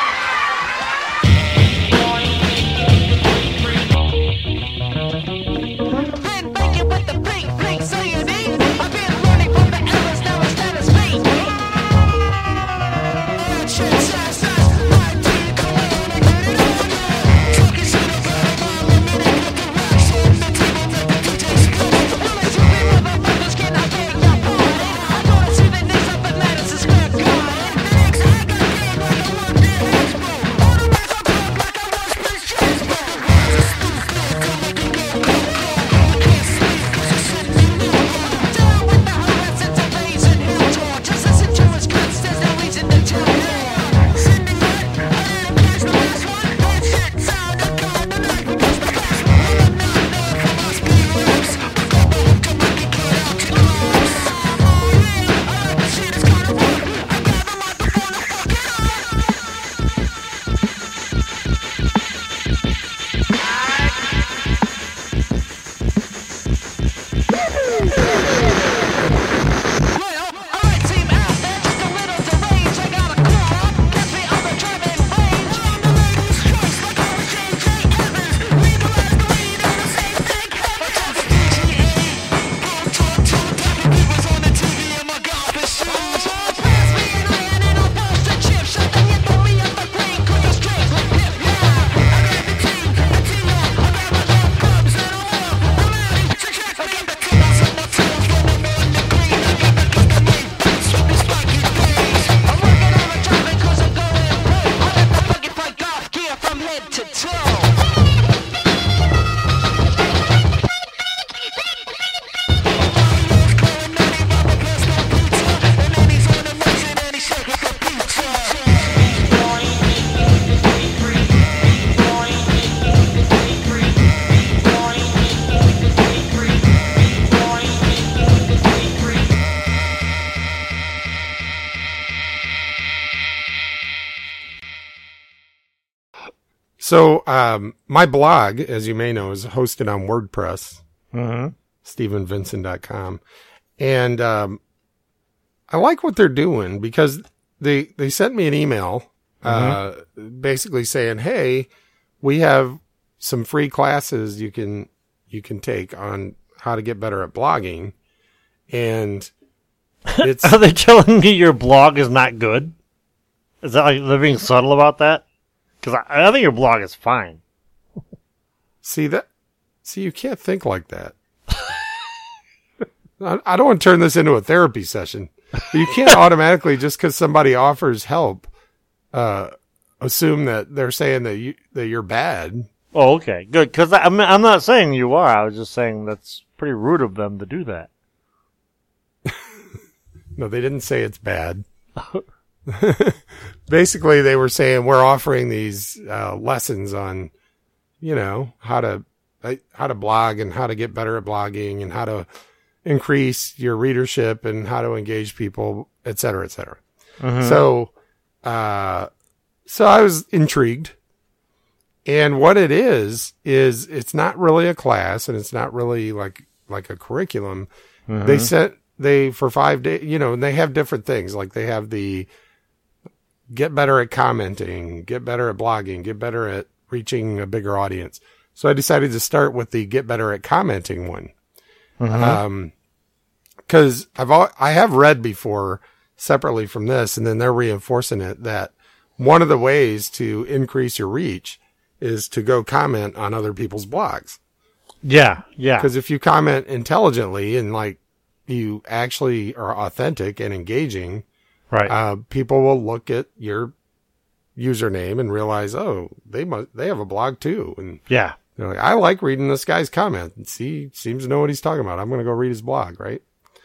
[SPEAKER 11] Been banging with the big, big saying. I've been learning from the errors, now it's status me.
[SPEAKER 2] So, my blog, as you may know, is hosted on WordPress, StephenVincent.com. And, I like what they're doing because they sent me an email, basically saying, hey, we have some free classes you can take on how to get better at blogging. And it's,
[SPEAKER 3] Are they telling me your blog is not good? Is that like they're being subtle about that? Because I think your blog is fine.
[SPEAKER 2] See, you can't think like that. I don't want to turn this into a therapy session. But you can't automatically, just because somebody offers help, assume that they're saying that you're bad.
[SPEAKER 3] Oh, okay, good. Because I'm not saying you are. I was just saying that's pretty rude of them to do that.
[SPEAKER 2] No, they didn't say it's bad. Basically, they were saying we're offering these lessons on, how to blog and how to get better at blogging and how to increase your readership and how to engage people, et cetera, et cetera. So I was intrigued. And what it is it's not really a class and it's not really like a curriculum. They for 5 days, and they have different things. Like they have the get better at commenting, get better at blogging, get better at reaching a bigger audience. So I decided to start with the get better at commenting one. Cause I have read before separately from this, and then they're reinforcing it that one of the ways to increase your reach is to go comment on other people's blogs.
[SPEAKER 3] Yeah.
[SPEAKER 2] Cause if you comment intelligently and like you actually are authentic and engaging,
[SPEAKER 3] right.
[SPEAKER 2] People will look at your username and realize, oh, they have a blog too. And
[SPEAKER 3] yeah,
[SPEAKER 2] they're like, I like reading this guy's comment. He seems to know what he's talking about. I'm going to go read his blog. Right.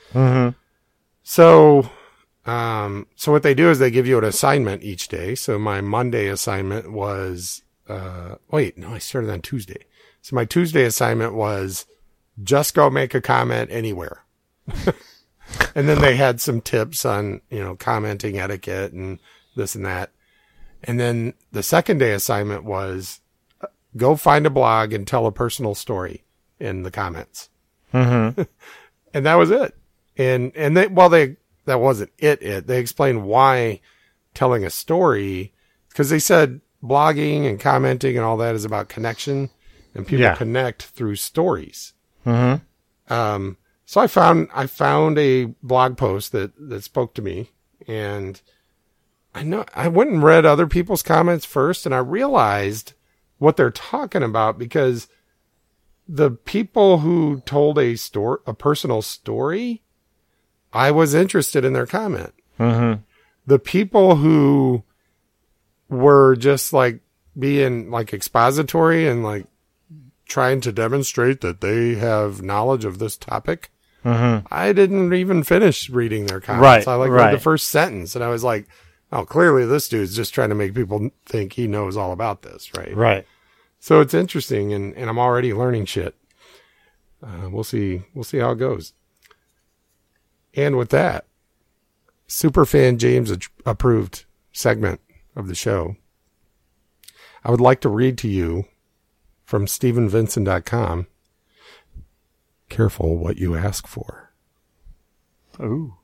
[SPEAKER 2] So what they do is they give you an assignment each day. So my Monday assignment was, I started on Tuesday. So my Tuesday assignment was just go make a comment anywhere. And then they had some tips on, commenting etiquette and this and that. And then the second day assignment was go find a blog and tell a personal story in the comments. And that was it. And that wasn't it. They explained why telling a story, because they said blogging and commenting and all that is about connection, and people connect through stories. So I found a blog post that spoke to me, and I went and read other people's comments first, and I realized what they're talking about, because the people who told a personal story, I was interested in their comment. The people who were just like being like expository and like trying to demonstrate that they have knowledge of this topic, I didn't even finish reading their comments. I read the first sentence and I was like, oh, clearly this dude's just trying to make people think he knows all about this. Right. So it's interesting, and I'm already learning shit. We'll see how it goes. And with that, Superfan James approved segment of the show, I would like to read to you from StephenVincent.com. Careful what you ask for.
[SPEAKER 3] Ooh.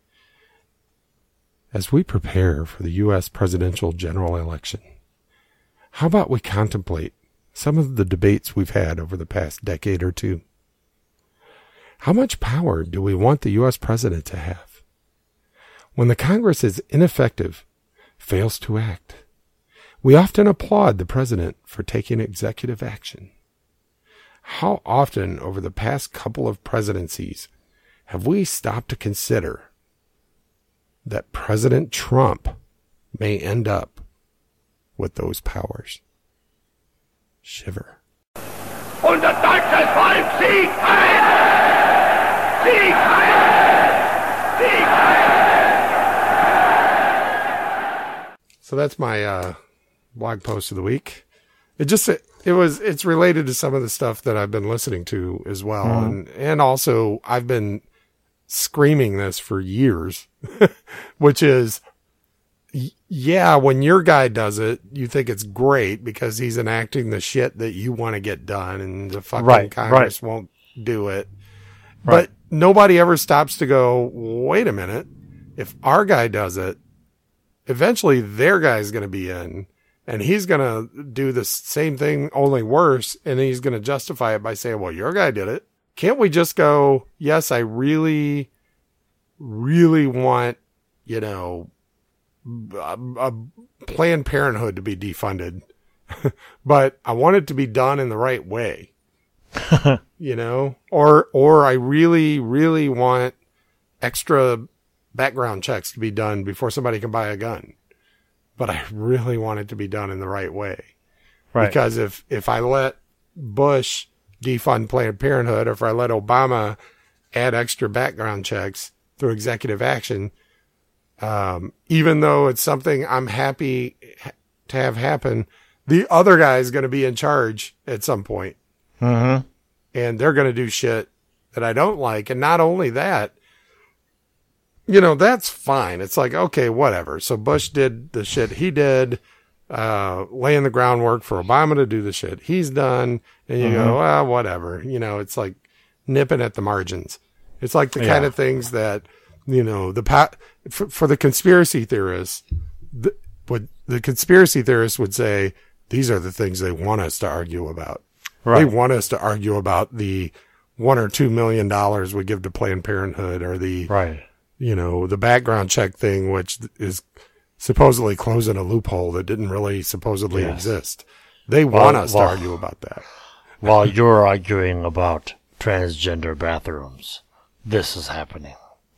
[SPEAKER 2] As we prepare for the U.S. presidential general election, how about we contemplate some of the debates we've had over the past decade or two? How much power do we want the U.S. president to have? When the Congress is ineffective, fails to act, we often applaud the president for taking executive action. How often over the past couple of presidencies have we stopped to consider that President Trump may end up with those powers? Shiver.
[SPEAKER 11] Und das deutsche Volk siegt ein! Sieg ein! Sieg ein!
[SPEAKER 2] So that's my blog post of the week. It's related to some of the stuff that I've been listening to as well. And also I've been screaming this for years, which is, yeah, when your guy does it, you think it's great because he's enacting the shit that you want to get done, and the fucking Congress won't do it. But nobody ever stops to go, wait a minute. If our guy does it, eventually their guy's going to be in, and he's going to do the same thing, only worse, and he's going to justify it by saying, well, your guy did it. Can't we just go, yes, I really, really want, you know, a Planned Parenthood to be defunded, but I want it to be done in the right way, you know, or I really, really want extra background checks to be done before somebody can buy a gun, but I really want it to be done in the right way. Right. Because if I let Bush defund Planned Parenthood, or if I let Obama add extra background checks through executive action, even though it's something I'm happy to have happen, the other guy is going to be in charge at some point. Mm-hmm. And they're going to do shit that I don't like. And not only that, you know, that's fine. It's like, okay, whatever. So Bush did the shit he did, laying the groundwork for Obama to do the shit he's done. And you go, well, whatever. You know, it's like nipping at the margins. It's like the kind of things that, you know, for the conspiracy theorists, the conspiracy theorists would say, these are the things they want us to argue about. Right. They want us to argue about the $1 or $2 million we give to Planned Parenthood, or the, you know, the background check thing, which is supposedly closing a loophole that didn't really supposedly exist. They want us to argue about that.
[SPEAKER 3] While you're arguing about transgender bathrooms, this is happening.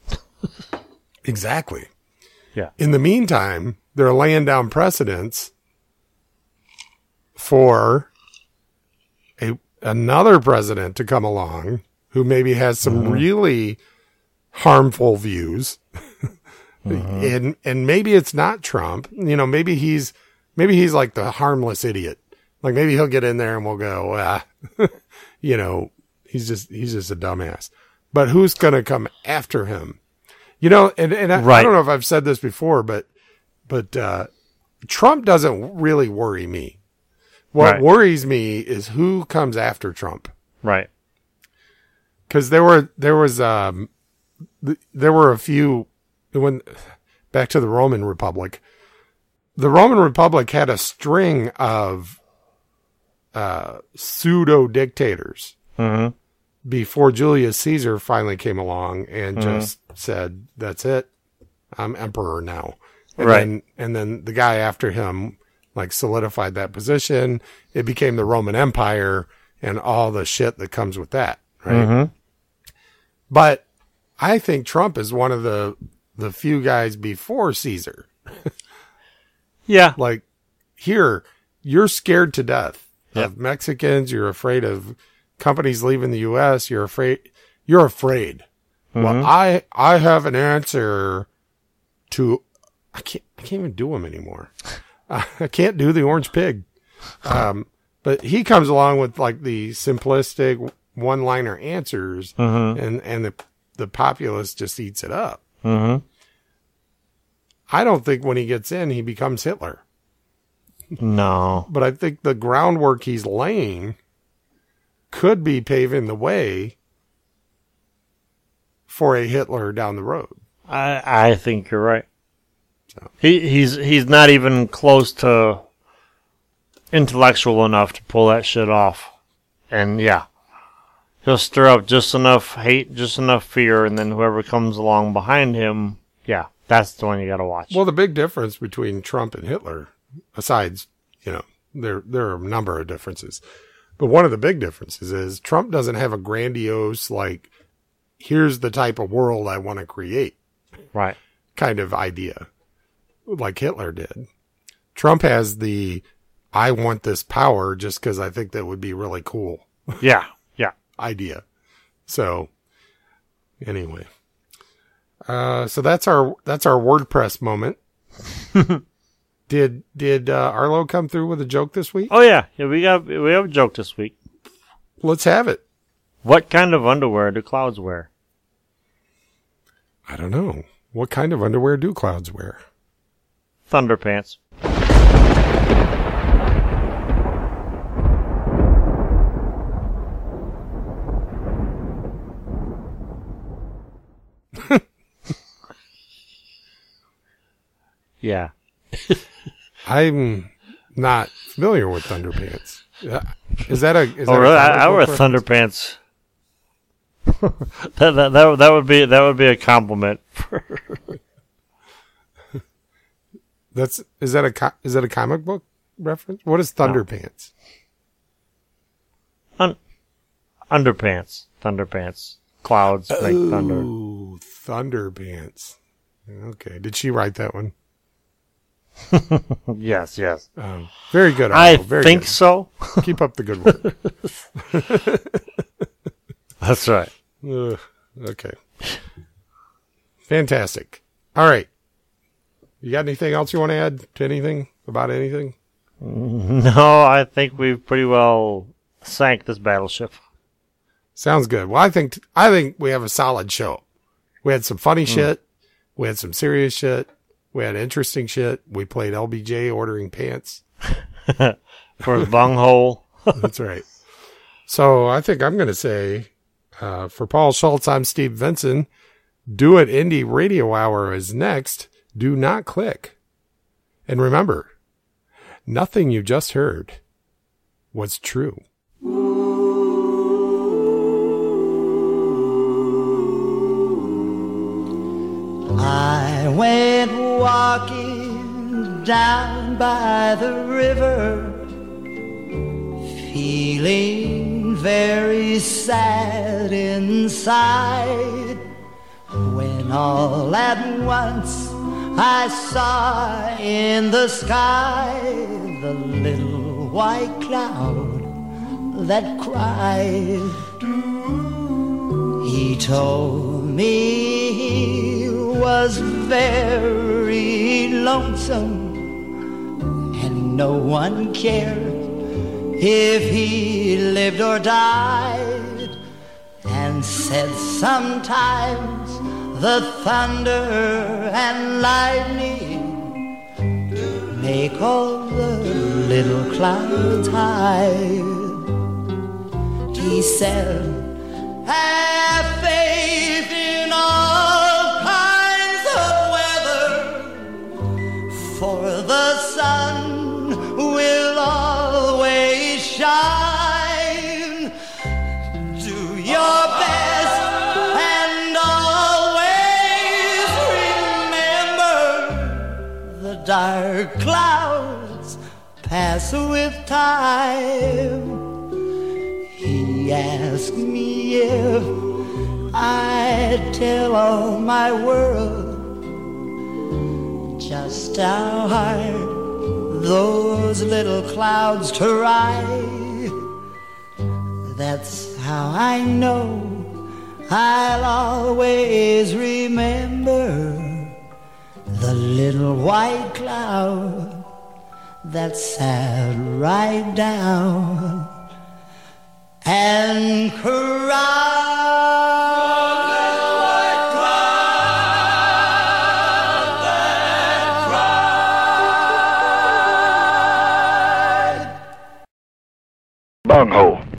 [SPEAKER 2] Exactly.
[SPEAKER 3] Yeah.
[SPEAKER 2] In the meantime, they're laying down precedents for another president to come along who maybe has some really harmful views. And maybe it's not Trump. You know, maybe he's like the harmless idiot. Like maybe he'll get in there and we'll go, you know, he's just a dumbass. But who's going to come after him? You know, and I don't know if I've said this before, but Trump doesn't really worry me. What worries me is who comes after Trump.
[SPEAKER 3] Right.
[SPEAKER 2] Cause there were a few, back to the Roman Republic. The Roman Republic had a string of, pseudo dictators. Mm-hmm. Before Julius Caesar finally came along and just said, that's it. I'm emperor now. And then the guy after him, like, solidified that position. It became the Roman Empire and all the shit that comes with that. Right. Mm-hmm. But I think Trump is one of the few guys before Caesar.
[SPEAKER 3] Yeah.
[SPEAKER 2] Like, here, you're scared to death of Mexicans. You're afraid of companies leaving the U.S. You're afraid. Mm-hmm. Well, I have an answer to, I can't even do them anymore. I can't do the orange pig. But he comes along with like the simplistic one-liner answers, and the populace just eats it up. Mm-hmm. I don't think when he gets in, he becomes Hitler.
[SPEAKER 3] No.
[SPEAKER 2] But I think the groundwork he's laying could be paving the way for a Hitler down the road.
[SPEAKER 3] I think you're right. So. He's not even close to intellectual enough to pull that shit off. And yeah, he'll stir up just enough hate, just enough fear, and then whoever comes along behind him, yeah, that's the one you gotta watch.
[SPEAKER 2] Well, the big difference between Trump and Hitler, besides, you know, there are a number of differences, but one of the big differences is Trump doesn't have a grandiose, like, here's the type of world I want to create,
[SPEAKER 3] right,
[SPEAKER 2] kind of idea, like Hitler did. Trump has the, I want this power just because I think that would be really cool.
[SPEAKER 3] Yeah.
[SPEAKER 2] Idea. So, anyway. So that's our WordPress moment. Did Arlo come through with a joke this week?
[SPEAKER 3] Oh yeah, we have a joke this week.
[SPEAKER 2] Let's have it.
[SPEAKER 3] What kind of underwear do clouds wear?
[SPEAKER 2] I don't know. What kind of underwear do clouds wear?
[SPEAKER 3] Thunderpants. Yeah.
[SPEAKER 2] I'm not familiar with Thunderpants. Is that a? Is
[SPEAKER 3] Oh,
[SPEAKER 2] that
[SPEAKER 3] really?
[SPEAKER 2] a comic
[SPEAKER 3] I wear
[SPEAKER 2] book
[SPEAKER 3] Thunderpants. that would be a compliment.
[SPEAKER 2] Is that a comic book reference? What is Thunderpants?
[SPEAKER 3] Underpants. Thunderpants. Clouds make thunder.
[SPEAKER 2] Ooh, Thunderpants. Okay. Did she write that one?
[SPEAKER 3] Yes.
[SPEAKER 2] Very good.
[SPEAKER 3] I
[SPEAKER 2] Arlo. Very
[SPEAKER 3] think
[SPEAKER 2] good.
[SPEAKER 3] so.
[SPEAKER 2] Keep up the good work.
[SPEAKER 3] That's right.
[SPEAKER 2] Okay. Fantastic. All right. You got anything else you want to add to anything about anything?
[SPEAKER 3] No, I think we've pretty well sank this battleship.
[SPEAKER 2] Sounds good. Well, I think we have a solid show. We had some funny shit. We had some serious shit. We had interesting shit. We played LBJ ordering pants
[SPEAKER 3] For his bunghole.
[SPEAKER 2] That's right. So I think I'm going to say, for Paul Schultz, I'm Steve Vinson. Do It Indie Radio Hour is next. Do not click. And remember, nothing you just heard was true.
[SPEAKER 6] I went walking down by the river, feeling very sad inside, when all at once I saw in the sky the little white cloud that cried. He told me he was very lonesome and no one cared if he lived or died, and said sometimes the thunder and lightning make all the little clouds hide. He said, have faith in all kinds of weather, for the sun will always shine. Do your best and always remember the dark clouds pass with time. He asked me if I'd tell all my world just how hard those little clouds try. That's how I know I'll always remember the little white cloud that sat right down and cried.
[SPEAKER 4] Bunghole.